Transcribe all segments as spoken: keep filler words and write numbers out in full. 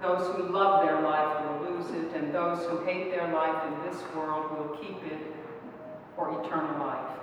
Those who love their life will lose it, and those who hate their life in this world will keep it for eternal life.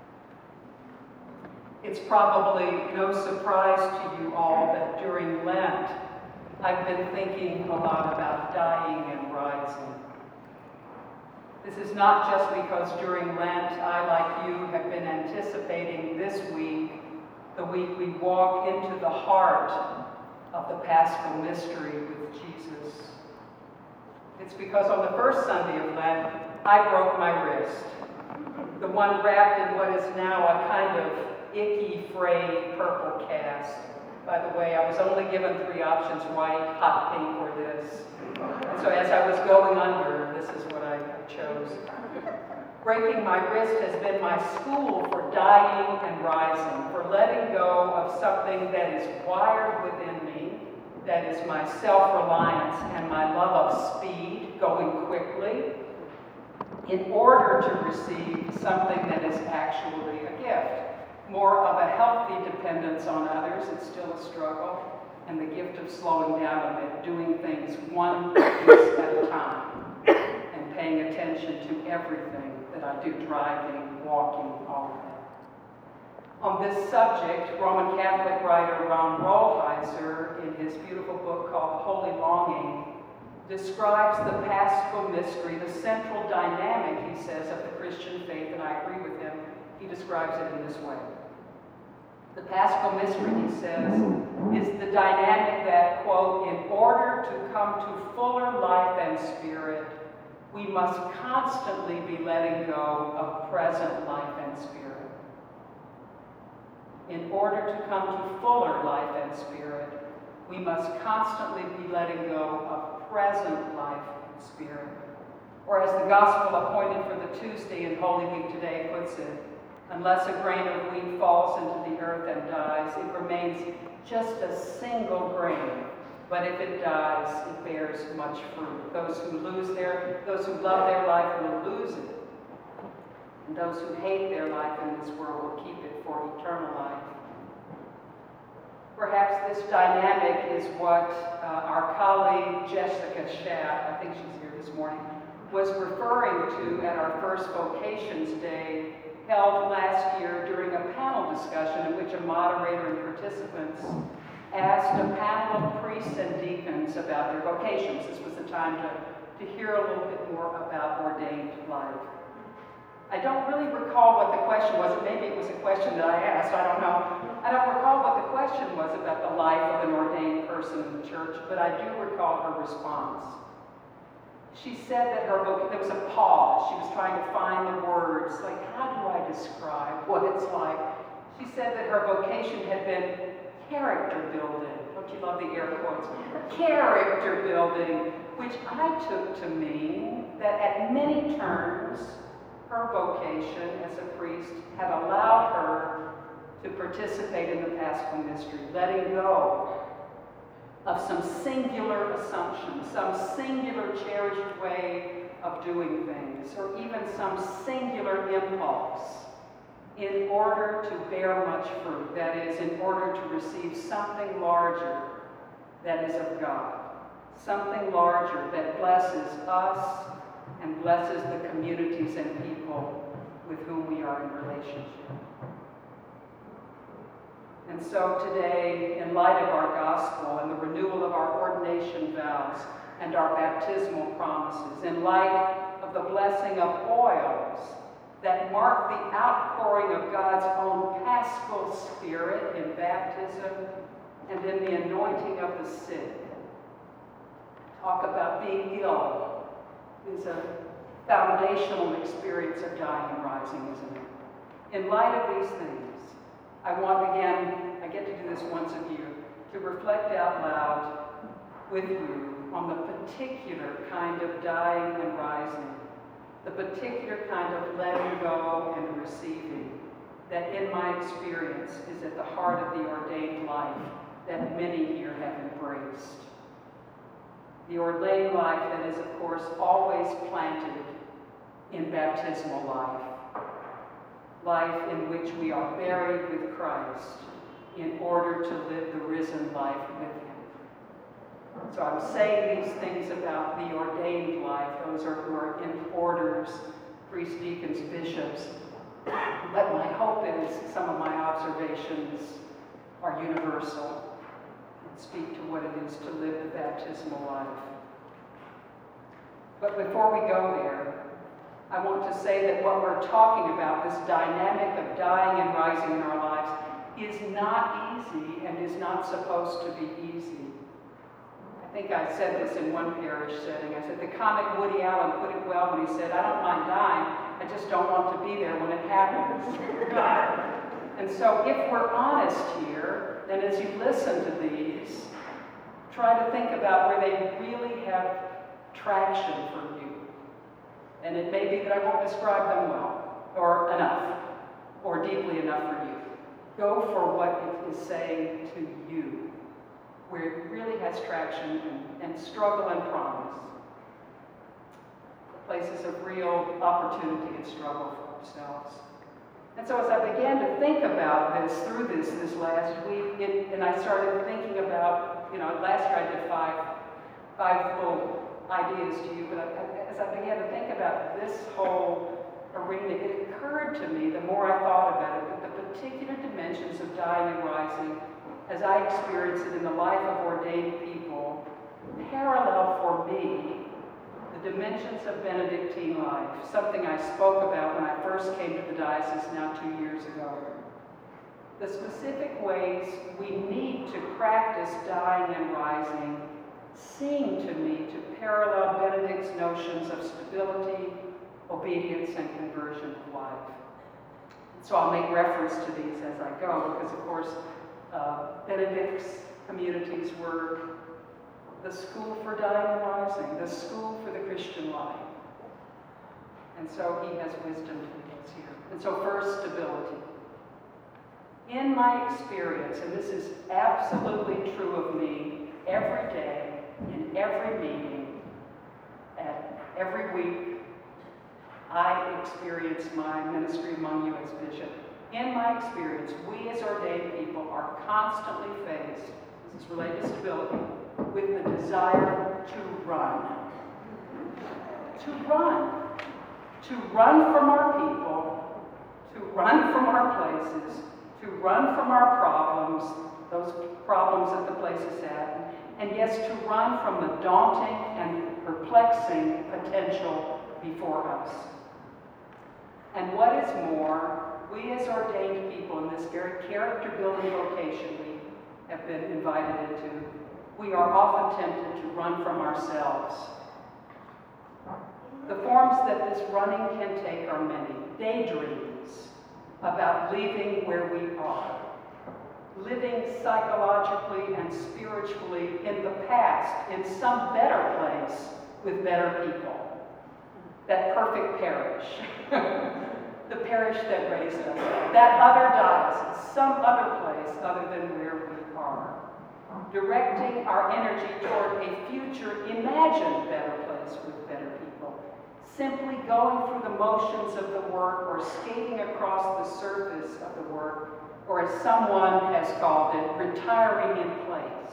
It's probably no surprise to you all that during Lent, I've been thinking a lot about dying and rising. This is not just because during Lent, I, like you, have been anticipating this week, the week we walk into the heart of the Paschal mystery with Jesus. It's because on the first Sunday of Lent, I broke my wrist, the one wrapped in what is now a kind of icky, frayed purple cast. By the way, I was only given three options: white, hot pink, or this. And so as I was going under, this is what I chose. Breaking my wrist has been my school for dying and rising, for letting go of something that is wired within me, that is my self-reliance and my love of speed, going quickly, in order to receive something that is actually a gift. More of a healthy dependence on others, it's still a struggle, and the gift of slowing down a bit, doing things one piece at a time, and paying attention to everything that I do, driving, walking, all of that. On this subject, Roman Catholic writer Ron Rolheiser, in his beautiful book called Holy Longing, describes the Paschal mystery, the central dynamic, he says, of the Christian faith, and I agree with him. He describes it in this way. The Paschal mystery, he says, is the dynamic that, quote, in order to come to fuller life and spirit, we must constantly be letting go of present life and spirit. In order to come to fuller life and spirit, we must constantly be letting go of present life and spirit. Or as the Gospel appointed for the Tuesday in Holy Week today puts it, unless a grain of wheat falls into the earth and dies, it remains just a single grain. But if it dies, it bears much fruit. Those who lose their, those who love their life will lose it. And those who hate their life in this world will keep it for eternal life. Perhaps this dynamic is what uh, our colleague Jessica Schaff, I think she's here this morning, was referring to at our first Vocations Day held last year during a panel discussion in which a moderator and participants asked a panel of priests and deacons about their vocations. This was the time to, to hear a little bit more about ordained life. I don't really recall what the question was. Maybe it was a question that I asked, I don't know. I don't recall what the question was about the life of an ordained person in the church, but I do recall her response. She said that her vocation, there was a pause. She was trying to find the words, like, how do I describe what it's like? She said that her vocation had been character building. Don't you love the air quotes? Character building, which I took to mean that at many turns, her vocation as a priest had allowed her to participate in the Paschal mystery, letting go of some singular assumption, some singular cherished way of doing things, or even some singular impulse in order to bear much fruit, that is, in order to receive something larger that is of God, something larger that blesses us and blesses the communities and people with whom we are in relationship. And so today, in light of our gospel and the renewal of our ordination vows and our baptismal promises, in light of the blessing of oils that mark the outpouring of God's own paschal spirit in baptism and in the anointing of the sick, talk about being ill is a foundational experience of dying and rising, isn't it? In light of these things, I want again, I get to do this once a year, to reflect out loud with you on the particular kind of dying and rising, the particular kind of letting go and receiving that in my experience is at the heart of the ordained life that many here have embraced. The ordained life that is, of course, always planted in baptismal life. Life in which we are buried with Christ in order to live the risen life with him. So I'm saying these things about the ordained life, those are, who are in orders, priests, deacons, bishops. But my hope is some of my observations are universal and speak to what it is to live the baptismal life. But before we go there, I want to say that what we're talking about, this dynamic of dying and rising in our lives, is not easy and is not supposed to be easy. I think I said this in one parish setting. I said the comic Woody Allen put it well when he said, I don't mind dying, I just don't want to be there when it happens. And so if we're honest here, then as you listen to these, try to think about where they really have traction for you. And it may be that I won't describe them well, or enough, or deeply enough for you. Go for what it is saying to you, where it really has traction and, and struggle and promise. Places of real opportunity and struggle for ourselves. And so as I began to think about this, through this, this last week, it, and I started thinking about, you know, last year I did five, five little ideas to you, but I, as I began to think about this whole arena, it occurred to me, the more I thought about it, that the particular dimensions of dying and rising, as I experience it in the life of ordained people, parallel for me the dimensions of Benedictine life, something I spoke about when I first came to the diocese now two years ago. The specific ways we need to practice dying and rising seem to me to parallel Benedict's notions of stability, obedience, and conversion of life. So I'll make reference to these as I go, because of course uh, Benedict's communities were the school for dying and rising, the school for the Christian life. And so he has wisdom to give us here. And so first, stability. In my experience, and this is absolutely true of me every day, in every meeting, at every week, I experience my ministry among you as bishop. In my experience, we as ordained people are constantly faced, this is related to stability, with the desire to run. To run. To run from our people, to run from our places, to run from our problems, those problems that the place is at, and yes, to run from the daunting and perplexing potential before us. And what is more, we as ordained people in this very character-building vocation we have been invited into, we are often tempted to run from ourselves. The forms that this running can take are many. Daydreams about leaving where we are. Living psychologically and spiritually in the past, in some better place with better people. That perfect parish. The parish that raised us. That other diocese, some other place other than where we are. Directing our energy toward a future imagined better place with better people. Simply going through the motions of the work or skating across the surface of the work, or as someone has called it, retiring in place.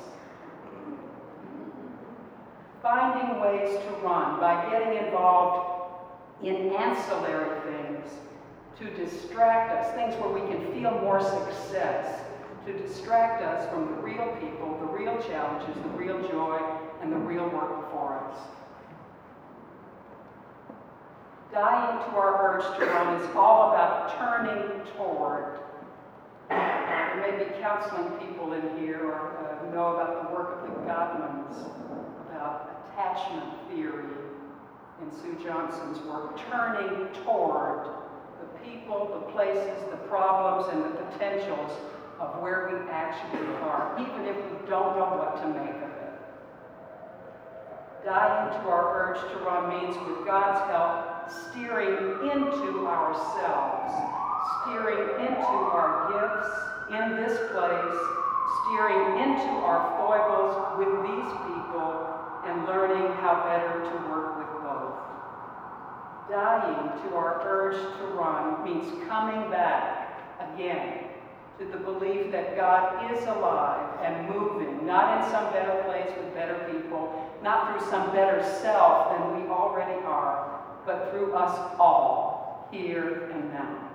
Finding ways to run by getting involved in ancillary things to distract us, things where we can feel more success, to distract us from the real people, the real challenges, the real joy, and the real work before us. Dying to our urge to run is all about turning toward. There may be counseling people in here or uh, who know about the work of the Gottmans, about attachment theory in Sue Johnson's work, turning toward the people, the places, the problems, and the potentials of where we actually are, even if we don't know what to make of it. Dying to our urge to run means, with God's help, steering into ourselves, steering into our gifts in this place, steering into our foibles with these people, and learning how better to work with both. Dying to our urge to run means coming back again to the belief that God is alive and moving, not in some better place with better people, not through some better self than we already are, but through us all, here and now.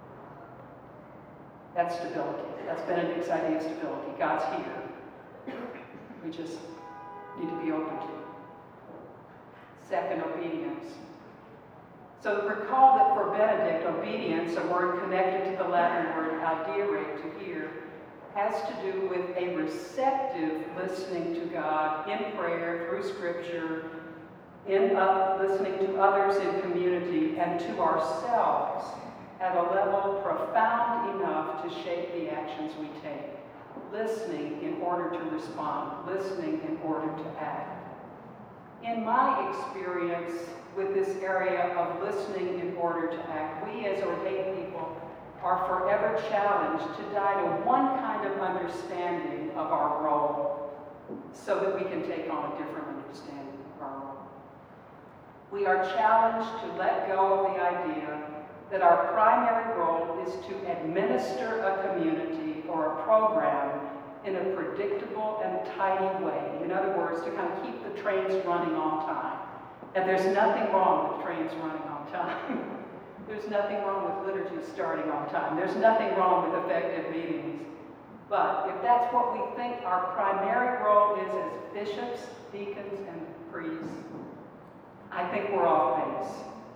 That's stability. That's Benedict's idea of stability. God's here. We just need to be open to it. Second, obedience. So recall that for Benedict, obedience, a word connected to the Latin word audire, to hear, has to do with a receptive listening to God in prayer, through Scripture, in uh, listening to others in community, and to ourselves at a level profound enough to shape the actions we take. Listening in order to respond, listening in order to act. In my experience with this area of listening in order to act, we as ordained people are forever challenged to die to one kind of understanding of our role so that we can take on a different understanding of our role. We are challenged to let go of the idea that our primary role is to administer a community or a program in a predictable and tidy way. In other words, to kind of keep the trains running on time. And there's nothing wrong with trains running on time. There's nothing wrong with liturgy starting on time. There's nothing wrong with effective meetings. But if that's what we think our primary role is as bishops, deacons, and priests, I think we're off base.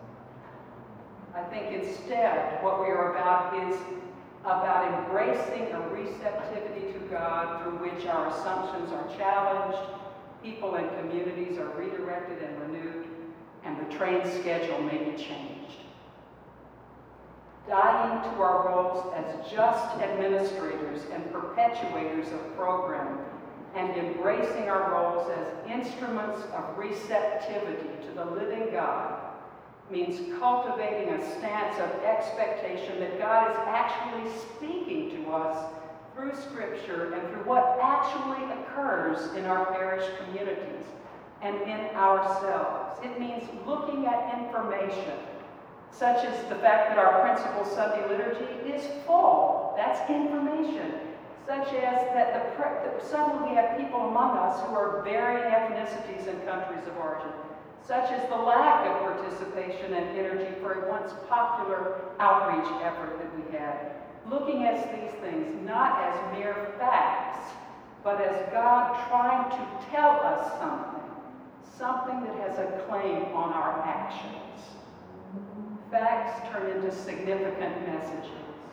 I think instead what we are about is about embracing a receptivity to God through which our assumptions are challenged, people and communities are redirected and renewed, and the train schedule may be changed. Dying to our roles as just administrators and perpetuators of programming, and embracing our roles as instruments of receptivity to the living God means cultivating a stance of expectation that God is actually speaking to us through Scripture and through what actually occurs in our parish communities and in ourselves. It means looking at information, such as the fact that our principal Sunday liturgy is full. That's information. Such as that, the pre- that suddenly we have people among us who are varying ethnicities and countries of origin, such as the lack of participation and energy for a once popular outreach effort that we had. Looking at these things not as mere facts, but as God trying to tell us something, something that has a claim on our actions. Facts turn into significant messages.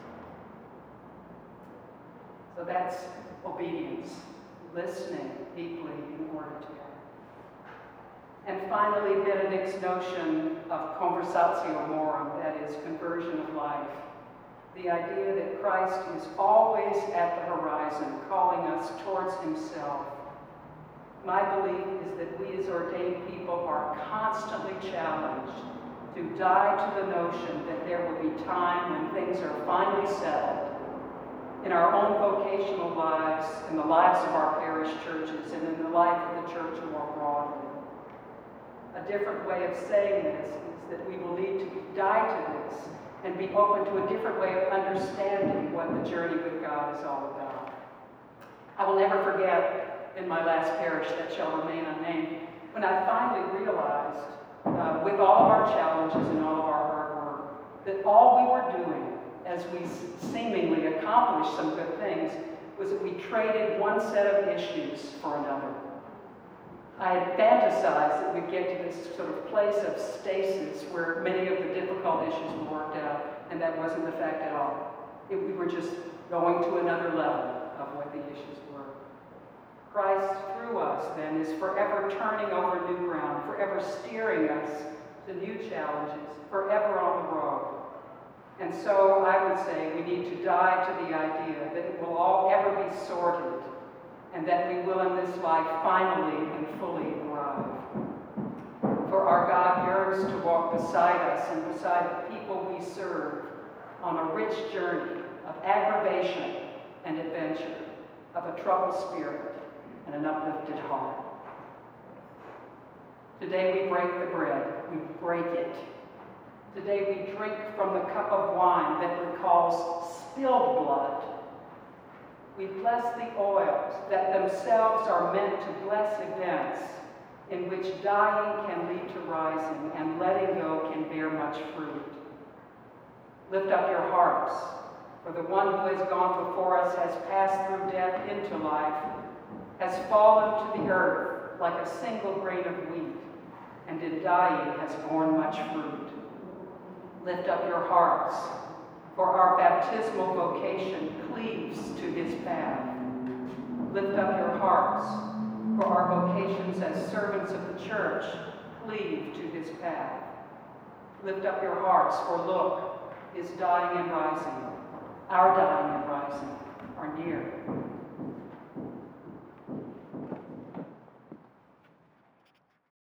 So that's obedience, listening deeply in order to act. And finally, Benedict's notion of conversatio morum, that is, conversion of life. The idea that Christ is always at the horizon, calling us towards himself. My belief is that we as ordained people are constantly challenged to die to the notion that there will be time when things are finally settled in our own vocational lives, in the lives of our parish churches, and in the life of the church more broadly. A different way of saying this is that we will need to die to this and be open to a different way of understanding what the journey with God is all about. I will never forget in my last parish that shall remain unnamed, when I finally realized, uh, with all of our challenges and all of our hard work, that all we were doing as we seemingly accomplished some good things was that we traded one set of issues for another. I had fantasized that we'd get to this sort of place of stasis where many of the difficult issues were worked out, and that wasn't the fact at all. It, we were just going to another level of what the issues were. Christ, through us, then, is forever turning over new ground, forever steering us to new challenges, forever on the road. And so I would say we need to die to the idea that it will all ever be sorted, and that we will in this life finally and fully arrive. For our God yearns to walk beside us and beside the people we serve on a rich journey of aggravation and adventure, of a troubled spirit and an uplifted heart. Today we break the bread, we break it. Today we drink from the cup of wine that recalls spilled blood We bless the oils that themselves are meant to bless events in which dying can lead to rising and letting go can bear much fruit. Lift up your hearts, for the one who has gone before us has passed through death into life, has fallen to the earth like a single grain of wheat, and in dying has borne much fruit. Lift up your hearts, for our baptismal vocation cleaves to his path. Lift up your hearts, for our vocations as servants of the church cleave to his path. Lift up your hearts, for look, his dying and rising, our dying and rising, are near.